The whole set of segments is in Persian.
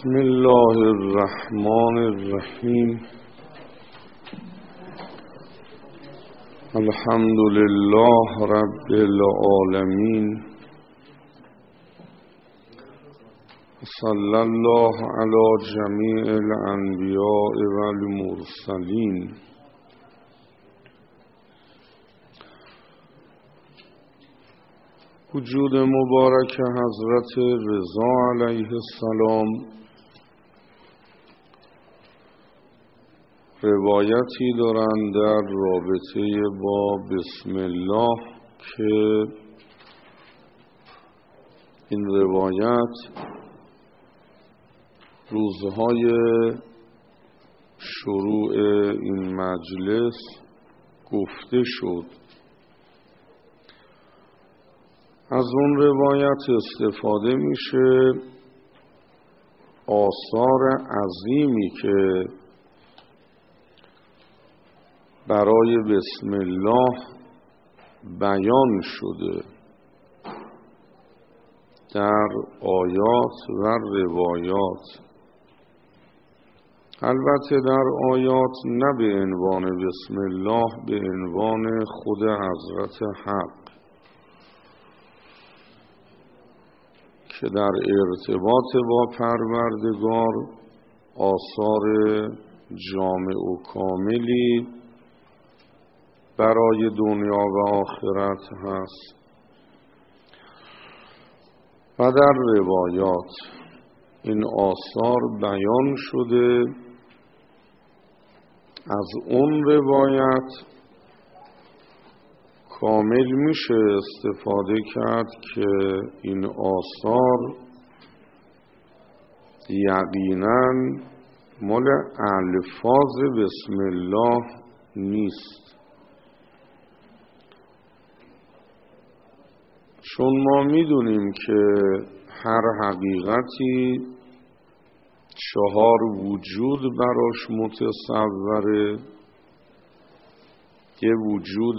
بسم الله الرحمن الرحیم. الحمد لله رب العالمین. صلی الله علی جمیع الانبیاء والمرسلین. وجود مبارک حضرت رضا علیه السلام روایتی دارند در رابطه با بسم الله که این روایت روزهای شروع این مجلس گفته شد. از اون روایت استفاده میشه آثار عظیمی که برای بسم الله بیان شده در آیات و روایات. البته در آیات نه به عنوان بسم الله، به عنوان خود حضرت حق که در ارتباط با پروردگار آثار جامع و کاملی برای دنیا و آخرت هست. و در روایات این آثار بیان شده. از اون روایت کامل میشه استفاده کرد که این آثار یقیناً مال الفاظ بسم الله نیست، چون ما میدونیم که هر حقیقتی 4 وجود براش متصوره. یه وجود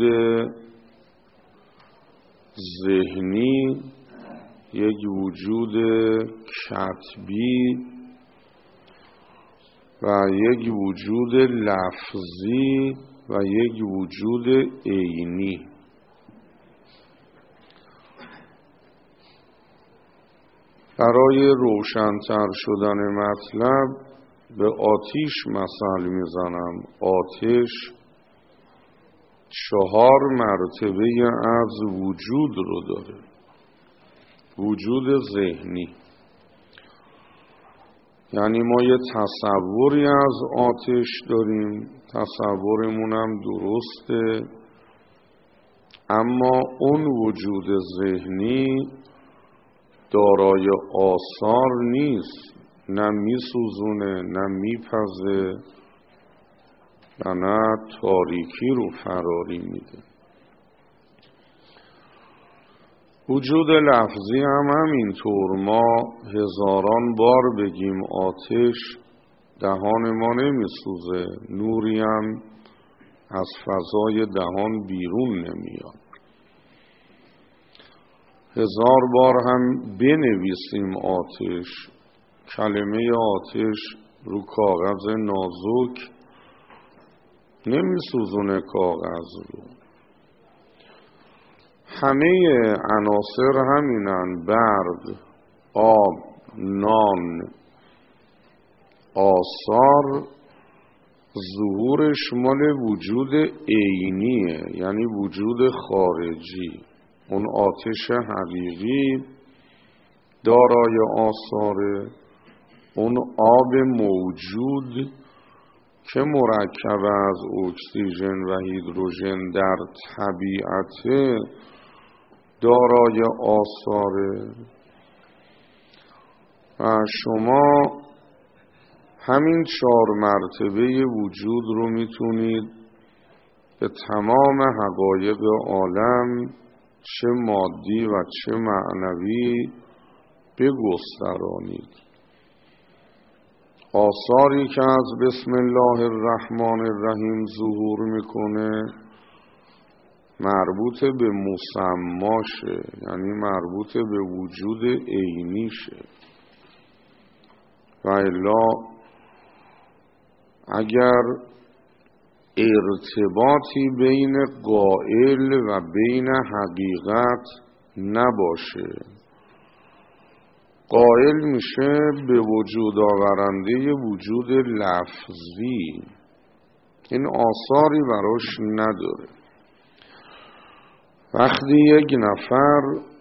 ذهنی، یک وجود کتبی و یک وجود لفظی و یک وجود عینی. برای روشن‌تر شدن مطلب به آتش مثل میزنم. آتش 4 مرتبه از وجود رو داره. وجود ذهنی یعنی ما یه تصوری از آتش داریم، تصورمونم درسته، اما اون وجود ذهنی دارای آثار نیست، نه میسوزونه نه میپزه و نه تاریکی رو فراری میده. وجود لفظی هم همینطور. ما هزاران بار بگیم آتش، دهان ما نمیسوزه، نوری هم از فضای دهان بیرون نمیاد. 1000 بار هم بنویسیم آتش، کلمه آتش رو کاغذ نازک نمیسوزونه کاغذ رو. همه عناصر همینن: برق، آب، نان. آثار ظهورش مال وجود عینیه، یعنی وجود خارجی. اون آتش حقیقی دارای آثاره. اون آب موجود که مرکب از اکسیژن و هیدروژن در طبیعت دارای آثاره. و شما همین 4 مرتبه وجود رو میتونید به تمام حقایق عالم، چه مادی و چه معنوی، بگسترانید. آثاری که از بسم الله الرحمن الرحیم ظهور میکنه مربوط به مسماشه، یعنی مربوط به وجود عینیشه. و الا اگر ارتباطی بین قائل و بین حقیقت نباشه، قائل میشه به وجود آورنده وجود لفظی، این آثاری براش نداره. وقتی یک نفر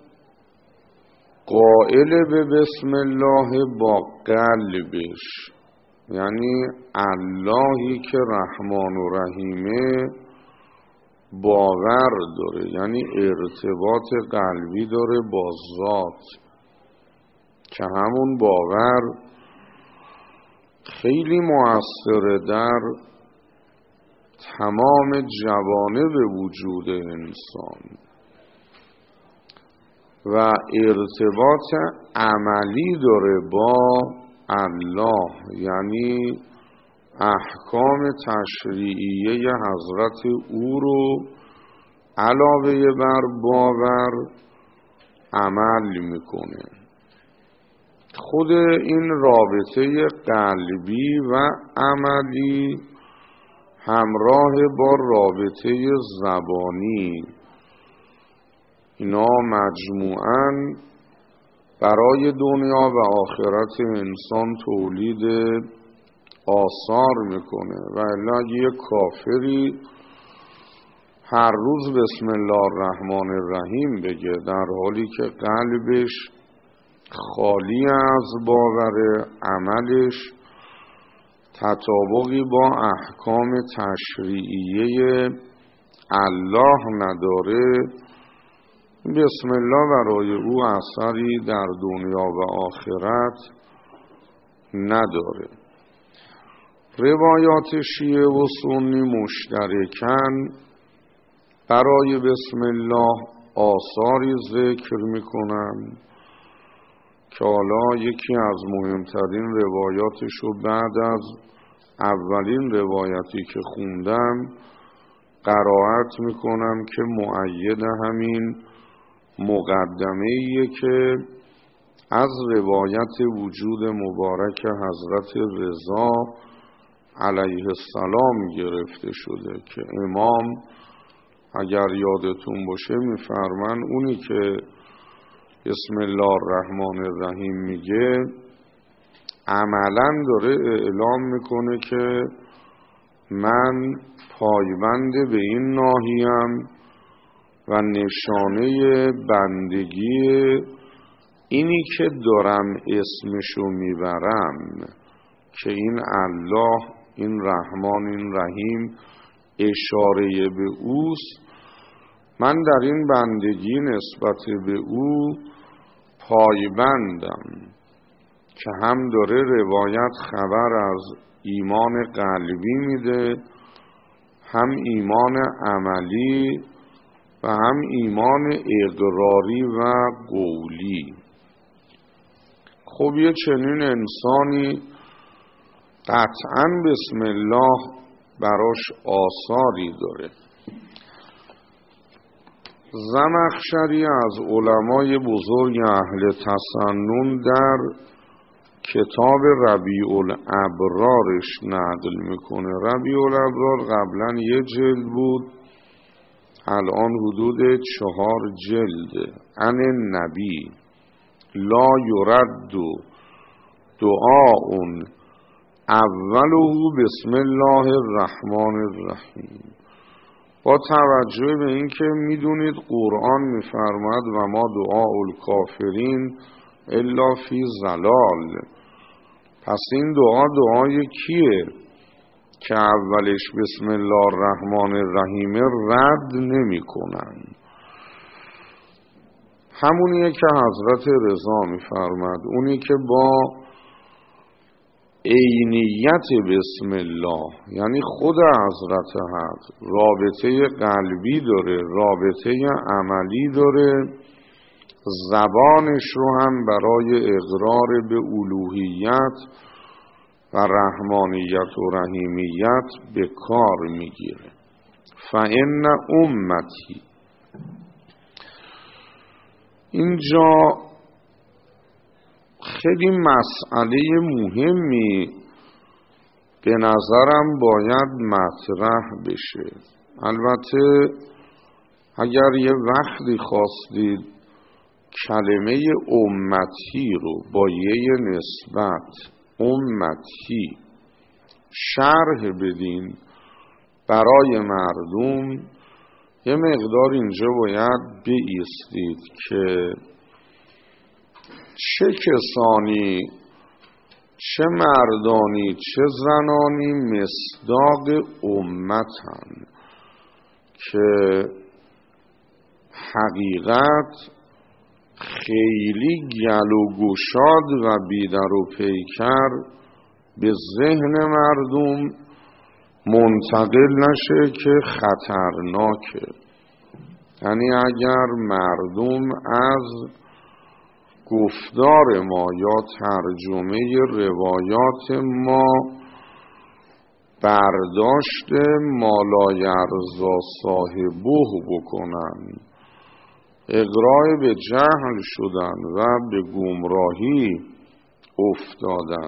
قائل به بسم الله با قلبش، یعنی اللهی که رحمان و رحیمه باور داره، یعنی ارتباط قلبی داره با ذات، که همون باور خیلی مؤثره در تمام جوانب وجود انسان و ارتباط عملی داره با الله، یعنی احکام تشریعیه حضرت او رو علاوه بر باور عمل میکنه. خود این رابطه قلبی و عملی همراه با رابطه زبانی، اینا مجموعاً برای دنیا و آخرت انسان تولید آثار میکنه. و الا یه کافری هر روز بسم الله الرحمن الرحیم بگه در حالی که قلبش خالی از باور، عملش تطابقی با احکام تشریعیه الله نداره، بسم الله برای او اثری در دنیا و آخرت نداره. روایات شیعه و سنی مشترکن برای بسم الله آثاری ذکر میکنن که حالا یکی از مهمترین روایاتشو بعد از اولین روایتی که خوندم قرائت میکنم که مؤید همین مقدمه‌ایه که از روایت وجود مبارک حضرت رضا علیه السلام گرفته شده که امام اگر یادتون باشه میفرمان اونی که بسم الله الرحمن الرحیم میگه عملاً داره اعلام میکنه که من پایبند به این ناحیه‌ام و نشانه بندگی اینی که دارم اسمشو میبرم که این الله، این رحمان، این رحیم اشاره به اوست، من در این بندگی نسبت به او پایبندم، که هم داره روایت خبر از ایمان قلبی میده، هم ایمان عملی و هم ایمان اقراری و قولی. خب یه چنین انسانی قطعاً بسم الله براش آثاری داره. زمخشری از علمای بزرگ اهل تسنن در کتاب ربیع الابرارش نقل میکنه. ربیع الابرار قبلا یه جلد بود، الان حدود 4 جلد. عن النبی لا یرد دعاء اوله بسم الله الرحمن الرحیم. با توجه به اینکه میدونید قرآن میفرماد و ما دعاء الکافرین الا فی ضلال، پس این دعا دعای کیه که اولش بسم الله الرحمن الرحیم رد نمی کنن؟ همونیه که حضرت رضا میفرماد، اونی که با عینیت بسم الله، یعنی خود حضرت حق، رابطه قلبی داره، رابطه عملی داره، زبانش رو هم برای اقرار به الوهیت و رحمانیت و رحیمیت به کار میگیره. فإن امتی، اینجا خیلی مسئله مهمی به نظرم باید مطرح بشه. البته اگر یه وقتی خواستید کلمه امتی رو با یه نسبت امتی شرح بدین برای مردم، یه مقدار اینجا باید بایستید که چه کسانی، چه مردانی، چه زنانی مصداق امتن که حقیقت خیلی گل و گشاد و بیدر و پیکر به ذهن مردم منتقل نشه که خطرناکه. یعنی اگر مردم از گفتار ما یا ترجمه روایات ما برداشت مالایرزا صاحبه بکنن، اغراء به جهل شدن و به گمراهی افتادن.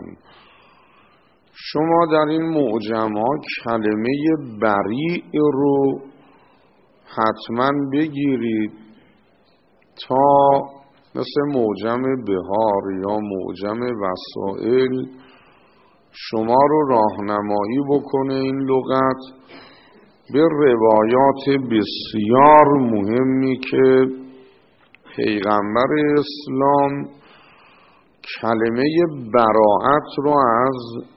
شما در این معجم‌ها کلمه بریء رو حتما بگیرید تا مثل معجم بهار یا معجم وسائل شما رو راهنمایی بکنه این لغت به روایات بسیار مهمی که پیغمبر اسلام کلمه براءت رو از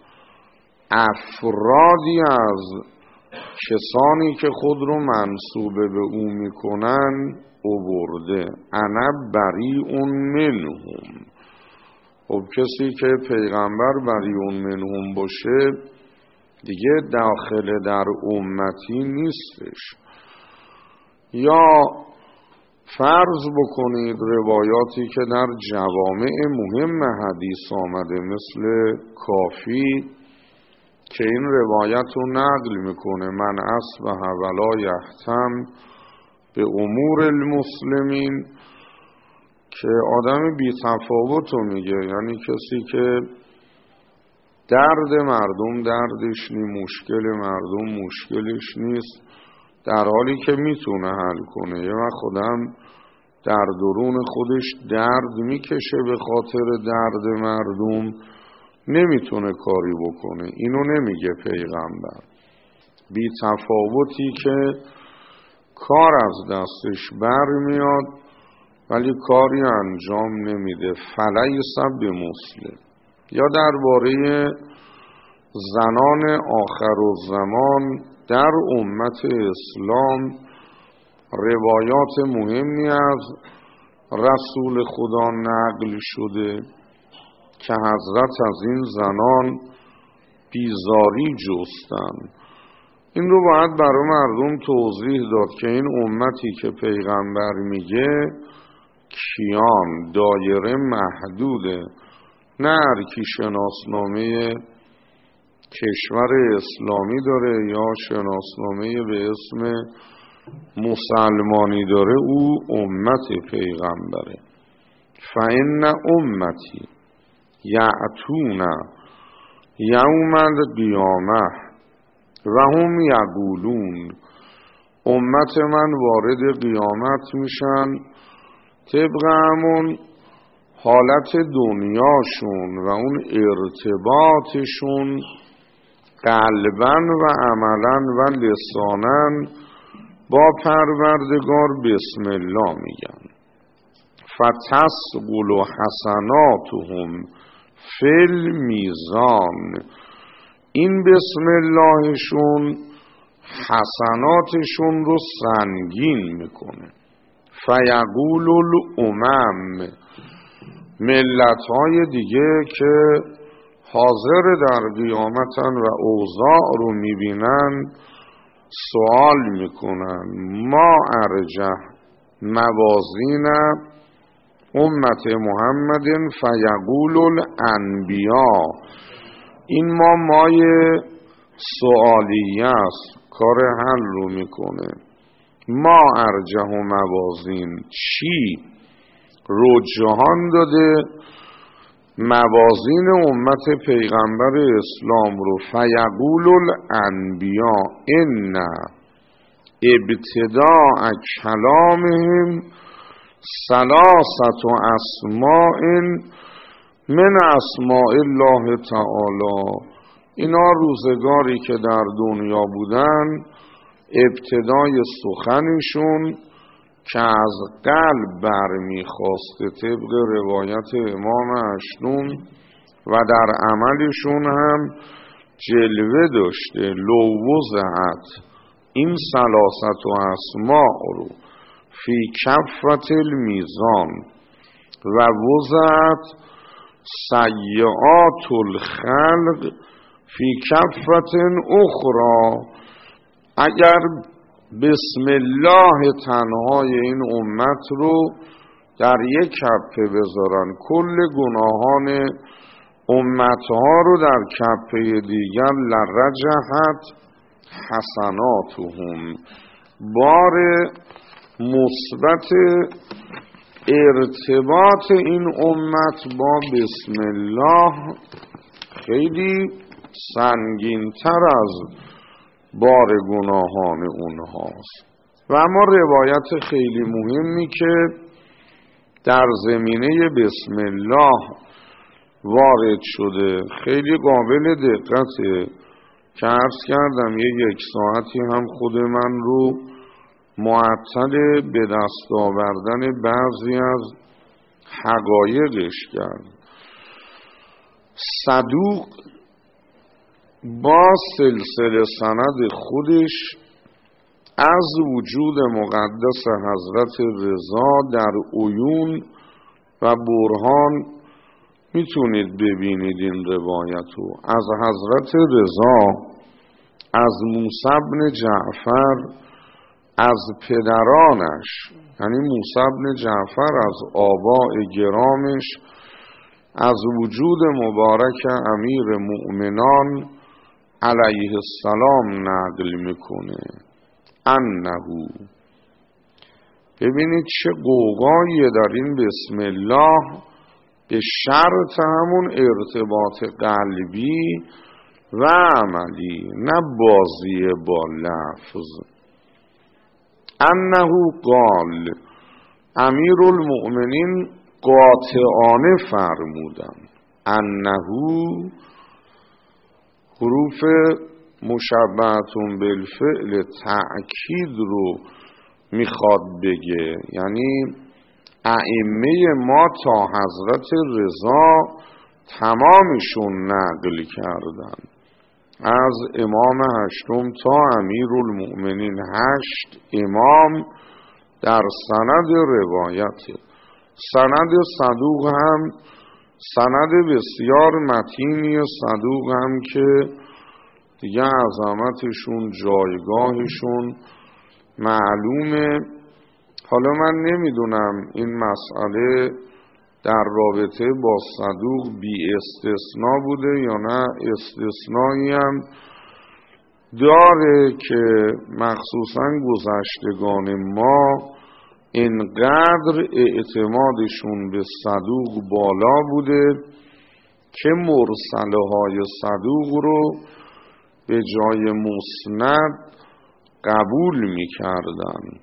افرادی از کسانی که خود رو منسوب به او میکنن آورده. انا بریء منهم. خب کسی که پیغمبر بریء منهم باشه دیگه داخل در امتی نیستش. یا فرض بکنید روایاتی که در جوامع مهم حدیث آمده مثل کافی که این روایت رو نقل میکنه: من اصبح ولا یهتم به امور المسلمین، که آدم بی تفاوت رو میگه، یعنی کسی که درد مردم دردش نی، مشکل مردم مشکلش نیست، در حالی که میتونه حل کنه. یه وقت خودم در درون خودش درد میکشه به خاطر درد مردم، نمیتونه کاری بکنه. اینو نمیگه پیغمبر. بی تفاوتی که کار از دستش بر میاد ولی کاری انجام نمیده، فلیس بمسلم. یا درباره زنان آخرالزمان در امت اسلام روایات مهمی از رسول خدا نقل شده که حضرت از این زنان بیزاری جستن. این رو باید برای مردم توضیح داد که این امتی که پیغمبر میگه کیان، دایره محدوده، نه هر کی شناسنامه کشور اسلامی داره یا شناسنامه به اسم مسلمانی داره او امت پیغمبره. فإن امتی یأتون یوم القیامه و هم یقولون، امت من وارد قیامت میشن طبق همون حالت دنیاشون و اون ارتباطشون قلباً و عملاً و لساناً با پروردگار بسم الله میگن. فتسقل حسناتهم فی المیزان، این بسم اللهشون حسناتشون رو سنگین میکنه. فیقول الامم، ملت‌های دیگه که حاضر در قیامتن و اوضاع رو میبینن سوال میکنن: ما ارجح موازین امت محمد فیقول الانبیاء، این مای سوالیه است، کار حل رو میکنه. ما ارجح موازین، چی رجحان داده موازین امت پیغمبر اسلام رو فیقول الانبیاء ان ابتداء کلامهم ثلاثه اسماء من اسماء الله تعالی. اینا روزگاری که در دنیا بودن ابتدای سخنشون که از قلب برمیخواسته طبق روایت امام اشنون و در عملشون هم جلوه داشته، لو وضعت این ثلاثت و اسماء رو فی کفت المیزان و وضعت سیئات الخلق فی کفت اخرى، اگر بسم الله تنهای این امت رو در یک کفه بذارن، کل گناهان امتها رو در کفه دیگر لرجحت حسناتهم، بار مثبت ارتباط این امت با بسم الله خیلی سنگین‌تر از بار گناهان اونهاست. و اما روایت خیلی مهمی که در زمینه بسم الله وارد شده خیلی قابل دقته که عرض کردم یک ساعتی هم خود من رو معطل به دست آوردن بعضی از حقایقش کرد. صدوق با سلسله سند خودش از وجود مقدس حضرت رضا در عیون و برهان میتونید ببینید این روایتو از حضرت رضا، از موسی بن جعفر، از پدرانش یعنی موسی بن جعفر از آباء گرامش، از وجود مبارک امیر مؤمنان علیه السلام نقل میکنه انهو. ببینید چه قوقایی در این بسم الله به شرط همون ارتباط قلبی و عملی، نه بازی با لفظ. انهو قال، امیر المؤمنین قاطعانه فرمودن. انهو حروف مشبهتون بالفعل تأکید رو میخواد بگه، یعنی ائمه ما تا حضرت رضا تمامشون نقل کردن، از امام هشتم تا امیر المؤمنین 8 امام در سند روایت. سند صدوق هم سند بسیار متینی، صدوق هم که دیگه عظمتشون جایگاهشون معلومه. حالا من نمیدونم این مسئله در رابطه با صدوق بی استثناء بوده یا نه استثنایی هم داره که مخصوصا گذشتگان ما اینقدر اعتمادشون به صدوق بالا بوده که مرسله های صدوق رو به جای مسند قبول می کردن.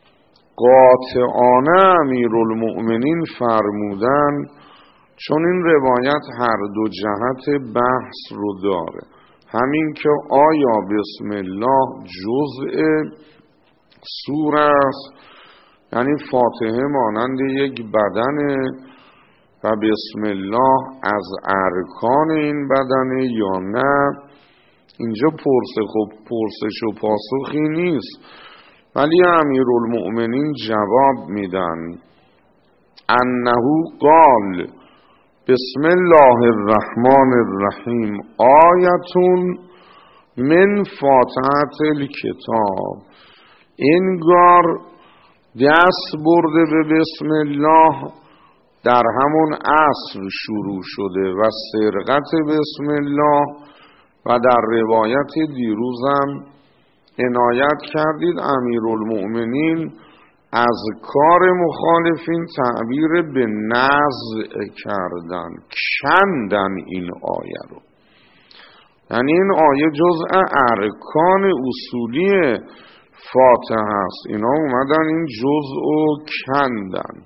قاطعانه امیرالمؤمنین فرمودن، چون این روایت هر دو جهت بحث رو داره. همین که آیا بسم الله جزء سوره است، یعنی فاتحه مانند یک بدنه و بسم الله از ارکان این بدنه یا نه، اینجا پرسش و پاسخی نیست، ولی امیرالمؤمنین جواب میدن انهو قال بسم الله الرحمن الرحیم آیتون من فاتحه الکتاب. انگار دست برده به بسم الله در همون عصر شروع شده و سرقت بسم الله، و در روایت دیروزم عنایت کردید امیرالمؤمنین از کار مخالفین تعبیر به نزع کردن، کندن این آیه رو. یعنی این آیه جزء ارکان اصولی فاتحه است، اینا اومدن این جزء رو کندن.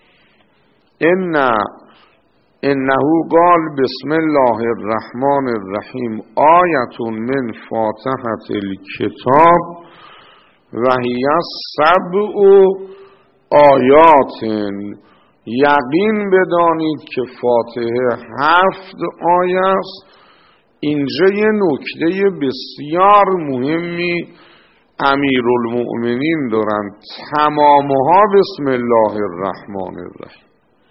انه قال بسم الله الرحمن الرحیم آیه من فاتحه الکتاب و هی 7 آیات. یقین بدانید که فاتحه 7 آیه است. اینجا یه نکته بسیار مهمی امیرالمؤمنین دارن، تمامها بسم الله الرحمن الرحیم.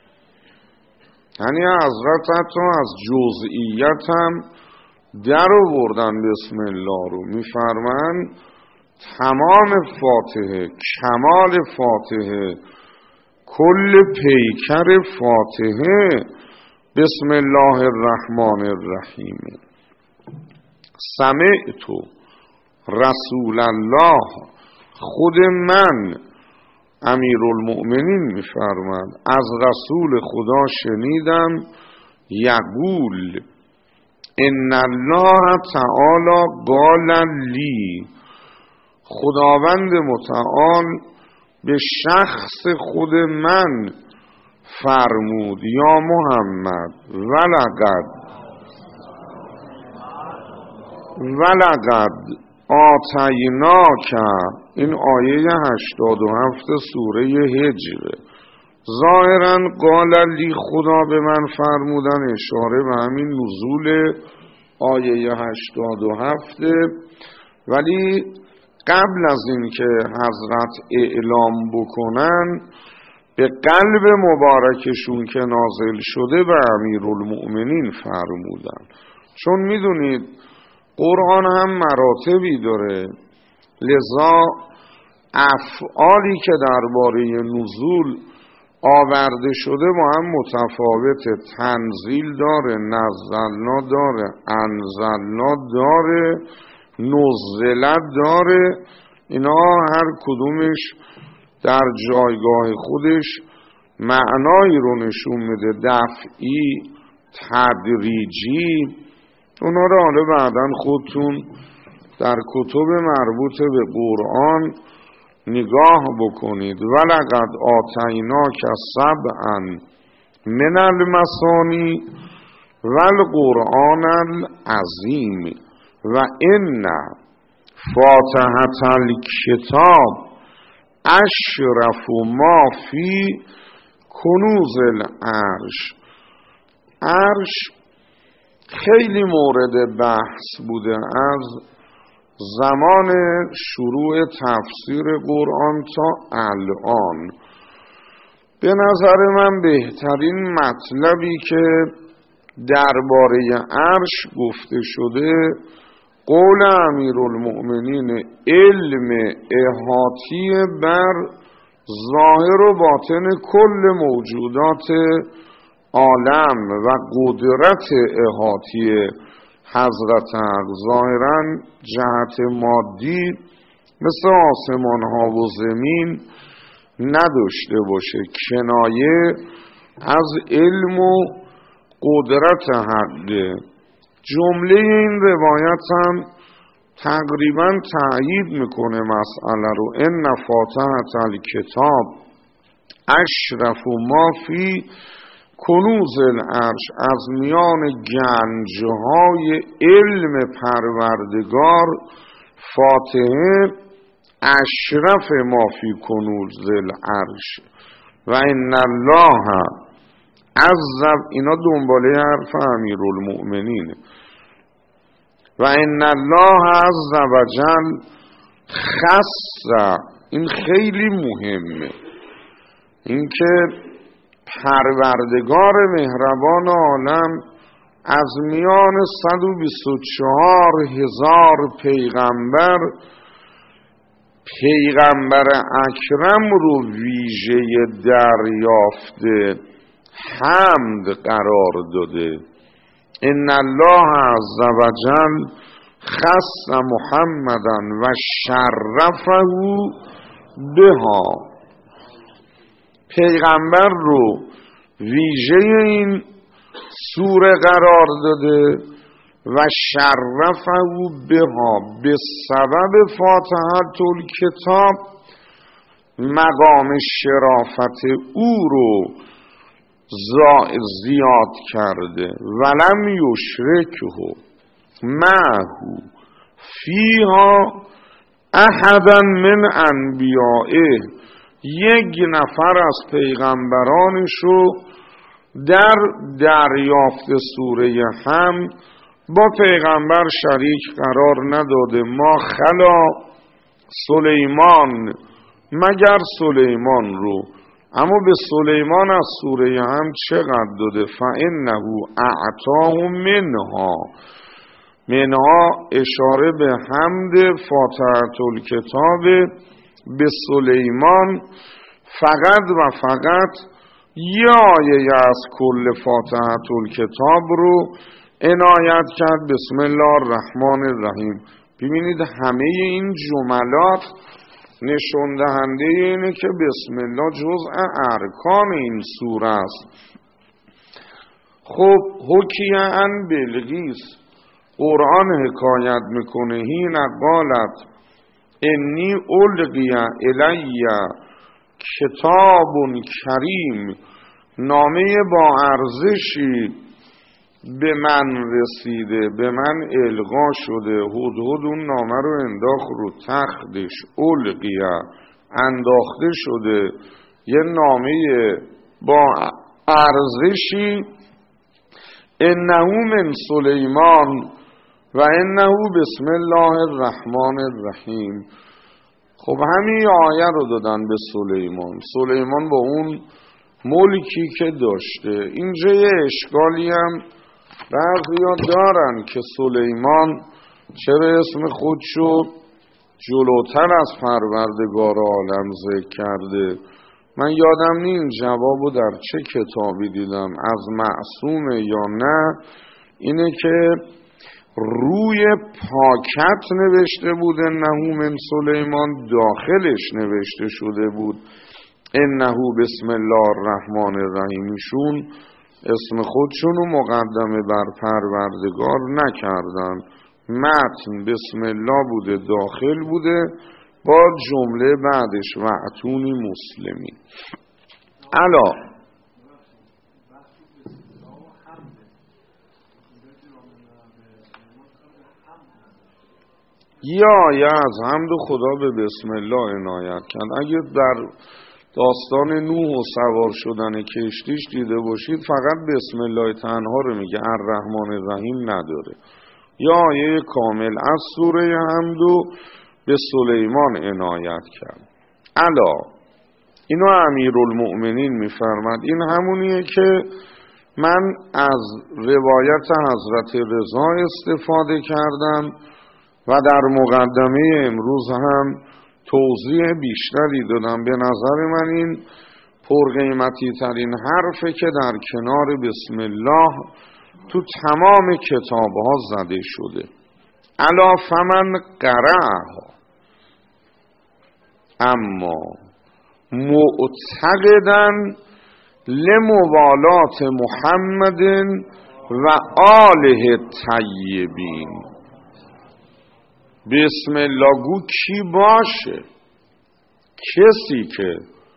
یعنی حضرت حتی از جزئیت هم در آوردن بسم الله رو. میفرمان تمام فاتحه، کمال فاتحه، کل پیکر فاتحه بسم الله الرحمن الرحیم. سمعت رسول الله، خود من امیرالمؤمنین میفرماد از رسول خدا شنیدم، یقول ان الله تعالی قال لی، خداوند متعال به شخص خود من فرمود، یا محمد ولقد آتیناک، این آیه 87 سوره هجر. ظاهرا قال لی، خدا به من فرمودن، اشاره به همین نزول آیه 87. ولی قبل از این که حضرت اعلام بکنن، به قلب مبارکشون که نازل شده به امیرالمؤمنین فرمودن. چون میدونید قرآن هم مراتبی داره، لذا افعالی که درباره نزول آورده شده با هم متفاوته. تنزیل داره، نزلنا داره، انزلنا داره، نزلت داره. اینا هر کدومش در جایگاه خودش معنایی رو نشون میده، دفعی، تدریجی. اونا رو حالا بعداً خودتون در کتب مربوط به قرآن نگاه بکنید. ولقد آتیناک 7 من المثانی والقرآن العظیم و ان فاتحة الکتاب اشرف ما فی کنوز العرش. عرش خیلی مورد بحث بوده از زمان شروع تفسیر قرآن تا الان. به نظر من بهترین مطلبی که درباره عرش گفته شده قول امیرالمؤمنین، علم احاطی بر ظاهر و باطن کل موجودات عالم و قدرت احاطی حضرت حق. ظاهرا جهت مادی مثل آسمان ها و زمین نداشته باشه، کنایه از علم و قدرت حقه. جمله این روایت هم تقریبا تأیید میکنه مسئله رو. ان فاتحة الکتاب اشرف ما فی کنوز العرش، از میان گنجهای علم پروردگار فاتحه اشرف ما فی کنوز العرش. و ان الله عز، اینا دنباله حرف امیرالمؤمنینه. و ان الله عز و جل خص، این خیلی مهمه، این که پروردگار مهربان عالم از میان 124,000 پیغمبر اکرم رو ویژه دریافته حمد قرار داده. ان الله عز و جل خص محمدا و شرفه بها. پیغمبر رو ویژه این سوره قرار داده و شرفه بها به سبب فاتحه الکتاب مقام شرافت او رو زیاد کرده. ولم یشرکه معه فیها احدا من انبیائه، یک نفر از پیغمبرانشو در دریافت سوره حمد با پیغمبر شریک قرار نداده. ما خلا سلیمان مگر سلیمان رو، اما به سلیمان از سوره حمد چقدر داده؟ فإنه اعطاه منها اشاره به حمد فاتحه الکتاب به سلیمان فقط و فقط یه آیه از کل فاتحه الکتاب رو عنایت کرد. بسم الله الرحمن الرحیم. ببینید همه این جملات نشون دهنده اینه که بسم الله جزء ارکان این سوره است. خب حکیه عن بلقیس، قرآن حکایت میکنه هین قالت انی القی الی کتاب کریم، نامه با ارزشی به من رسیده، به من القا شده. هدهد اون نامه رو انداخت رو تختش، القیه انداخته شده یه نامه با ارزشی. انه من سلیمان و انه بسم الله الرحمن الرحیم. خب همین آیه رو دادن به سلیمان با اون ملکی که داشته. اینجا یه اشکالی هم بعضیا دارن که سلیمان چرا اسم خودشو جلوتر از پروردگار عالم ذکر کرده. من یادم نیم جوابو در چه کتابی دیدم، از معصومه یا نه، اینه که روی پاکت نوشته بود انه من سلیمان، داخلش نوشته شده بود انه بسم الله الرحمن الرحیم. ایشون اسم خودشونو مقدمه بر پروردگار نکردن، متن بسم الله بوده، داخل بوده با جمله بعدش و اتونی مسلمی. الا یا از حمد خدا به بسم الله عنایت کرد. اگه در داستان نوح و سوار شدن کشتیش دیده باشید فقط بسم الله تنها رو میگه، الرحمن الرحیم نداره. یا آیه کامل از سوره حمد به سلیمان عنایت کرد. الا اینو امیرالمؤمنین میفرماد، این همونیه که من از روایت حضرت رضا استفاده کردم و در مقدمه امروز هم توضیح بیشتری دادم. به نظر من این پرقیمتی ترین حرفه که در کنار بسم الله تو تمام کتاب ها زده شده. الا فمن قرأها، اما معتقداً لموالات محمد و آله الطیبین. بسم الله گو کی باشه؟ کسی که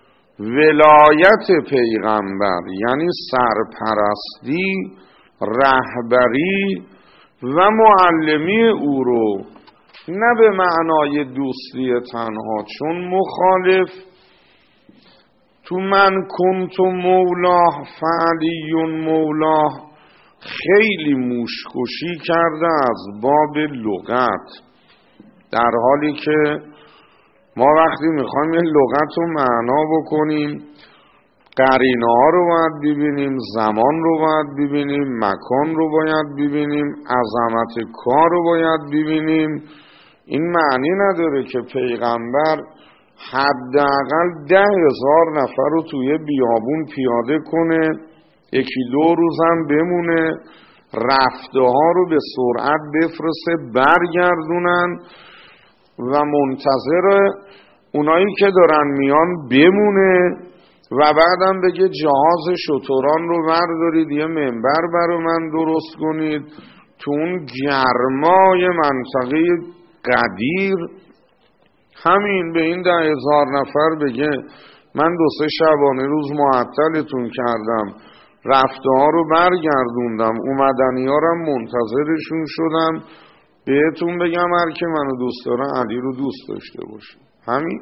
ولایت پیغمبر یعنی سرپرستی، رهبری و معلمی او رو نه به معنای دوستی تنها، چون مخالف تو من کنت مولاه فعلی مولاه خیلی موشکشی کرده از باب لغت، در حالی که ما وقتی میخوایم این لغت رو معنا بکنیم قرینه ها رو باید ببینیم، زمان رو باید ببینیم، مکان رو باید ببینیم، عظمت کار رو باید ببینیم. این معنی نداره که پیغمبر حداقل 10,000 نفر رو توی بیابون پیاده کنه، 1-2 روزم بمونه، رفته ها رو به سرعت بفرسته برگردونن و منتظر اونایی که دارن میان بمونه و بعدم بگه جهاز شتران رو بردارید یه منبر برای من درست کنید تو اون گرمای منطقه قدیر، همین به این 10,000 نفر بگه من 2-3 شبانه روز معطلتون کردم، رفته ها رو برگردوندم، اومدنی ها رو منتظرشون شدم، بهتون بگم هر که منو دوست داره علی رو دوست داشته باشه. همین.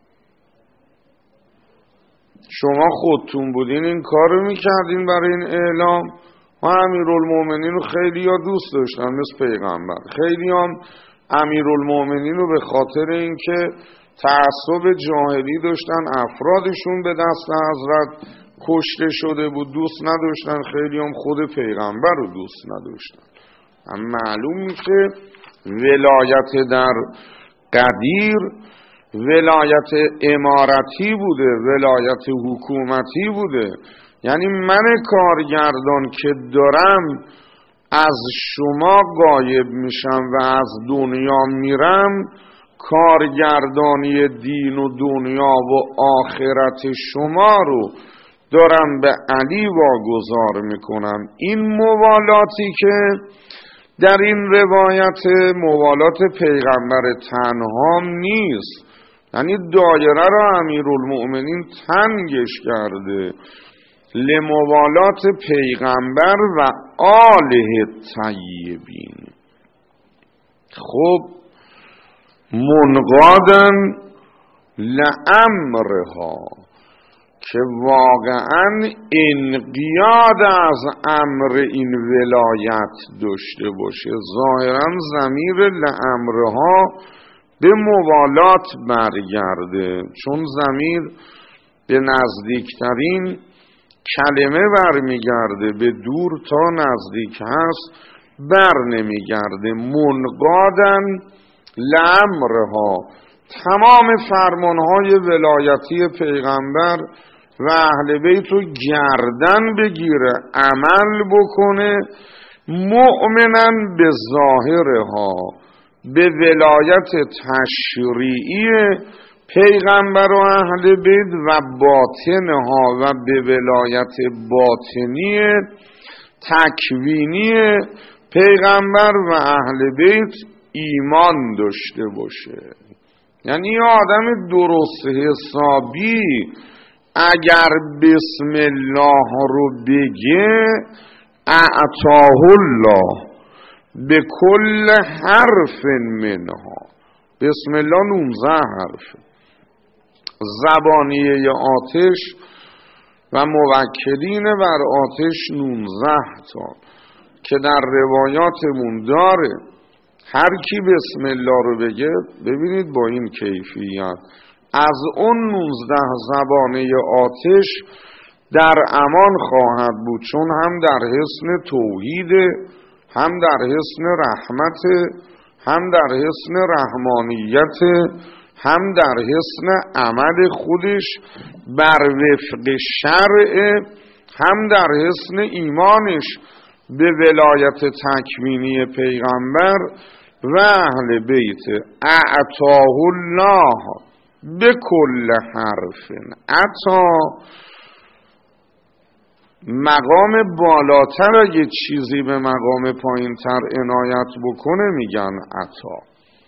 شما خودتون بودین این کار رو میکردین برای این اعلام و امیرالمومنین رو خیلی ها دوست داشتن مثل پیغمبر، خیلی هم امیرالمومنین رو به خاطر اینکه تعصب جاهلی داشتن افرادشون به دست حضرت کشته شده بود دوست نداشتن، خیلی هم خود پیغمبر رو دوست نداشتن. هم معلوم میشه ولایت در قدیر ولایت امارتی بوده، ولایت حکومتی بوده. یعنی من کارگردان که دارم از شما غایب میشم و از دنیا میرم، کارگردانی دین و دنیا و آخرت شما رو دارم به علی واگذار میکنم. این موالاتی که در این روایت موالات پیغمبر تنها نیست، یعنی دایره را امیرالمؤمنین تنگش کرده لموالات پیغمبر و آله طیبین. خب منقادن لامرها، که واقعا انقیاد از امر این ولایت داشته باشه. ظاهرا ضمیر لامرها به موالات برگرده، چون ضمیر به نزدیکترین کلمه برمیگرده، به دور تا نزدیک هست بر نمیگرده. منقادن لامرها، تمام فرمانهای ولایتی پیغمبر و اهل بیت رو گردن بگیره، عمل بکنه، مؤمنن به ظاهرها، به ولایت تشریعی پیغمبر و اهل بیت و باطنها و به ولایت باطنی تکوینی پیغمبر و اهل بیت ایمان داشته باشه. یعنی یه آدم درست حسابی اگر بسم الله رو بگه اعطاه الله به کل حرف منها. بسم الله 19 حرف، زبانیه آتش و موکلین بر آتش 19 تا که در روایاتمون داره. هر کی بسم الله رو بگه ببینید با این کیفیت از اون 19 زبانه آتش در امان خواهد بود، چون هم در حسن توحید، هم در حسن رحمت، هم در حسن رحمانیت، هم در حسن عمل خودش بر وفق شرع، هم در حسن ایمانش به ولایت تکوینی پیغمبر و اهل بیت. اعطاه الله به کل حرف. عطا مقام بالاتر اگه چیزی به مقام پایین تر عنایت بکنه میگن عطا.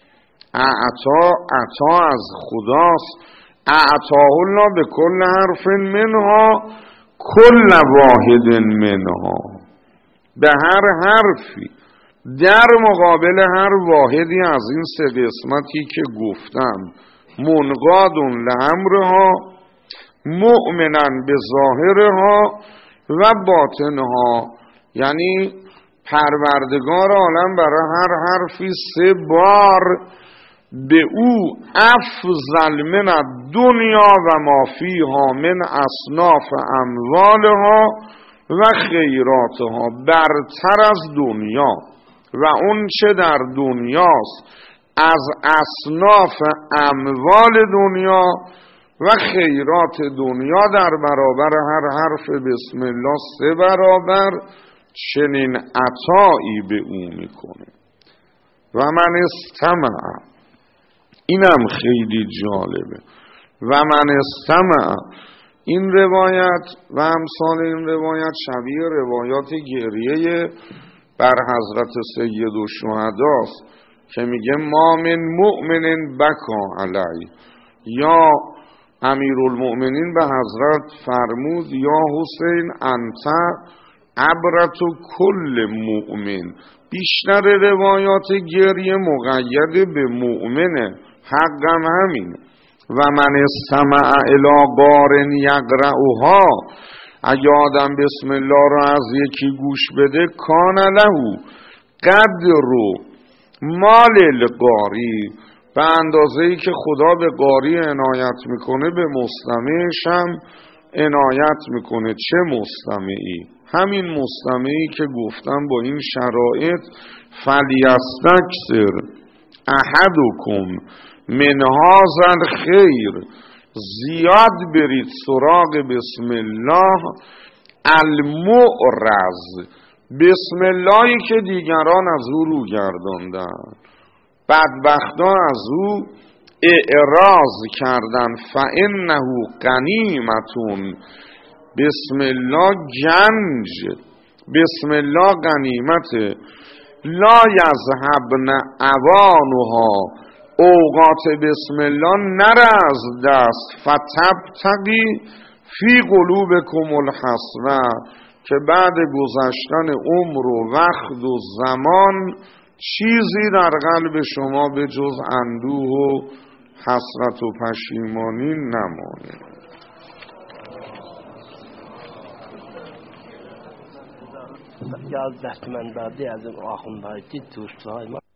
عطا از خداست. اعطاه الله به کل حرف منها کل واحد منها، به هر حرفی در مقابل هر واحدی از این 3 قسمتی که گفتم، منقاد لامرها، مؤمنن به ظاهرها و باطنها، یعنی پروردگار عالم برای هر حرفی 3 بار به او افضل من الدنیا و ما فیها من اصناف اموالها و خیراتها، برتر از دنیا و اون چه در دنیاست از اصناف اموال دنیا و خیرات دنیا در برابر هر حرف بسم الله 3 برابر چنین عطایی به او میکنه. و من استمع، اینم خیلی جالبه، و من استمع این روایت و امثال این روایت شبیه روایات گریه بر حضرت سید الشهداست که میگه ما من مؤمن بکا علی، یا امیرالمؤمنین به حضرت فرمود یا حسین انت عبرت کل مؤمن. بیشتر روایات گریه مقید به مؤمنه، حقم همینه. و من استمع الی قارن یقرأها، اگه آدم بسم الله رو از یکی گوش بده کان له قدر مال القاری، به اندازه‌ای که خدا به قاری عنایت میکنه به مستمعش هم عنایت میکنه. چه مستمعی؟ همین مستمعی که گفتم با این شرایط فلیستکثر احدکم من هذا الخیر، زیاد برید سراغ بسم الله المعرض، بسم اللهی که دیگران از او رو گرداندن، بدبختا از او اعراض کردن. فانه غنیمتون، بسم الله گنج، بسم الله غنیمت. لا یذهبن اوانها، اوقات بسم الله نره از دست. فتبتغی فی قلوبکم الحسرة، که بعد گذشتن عمر و وقت و زمان چیزی در قلب شما به جز اندوه و حسرت و پشیمانی نمانه. یاد دست من بعدی از اون آخوندهای دوستهای ما